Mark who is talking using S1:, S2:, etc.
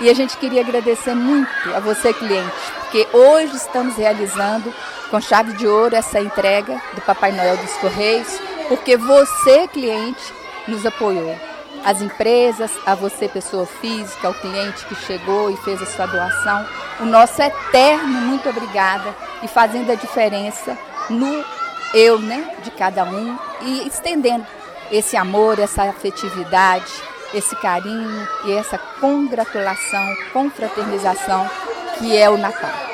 S1: E a gente queria agradecer muito a você, cliente, porque hoje estamos realizando com chave de ouro essa entrega do Papai Noel dos Correios, porque você, cliente, nos apoiou. As empresas, a você, pessoa física, ao cliente que chegou e fez a sua doação, o nosso eterno muito obrigada e fazendo a diferença no eu, de cada um e estendendo esse amor, essa afetividade, esse carinho e essa congratulação, confraternização que é o Natal.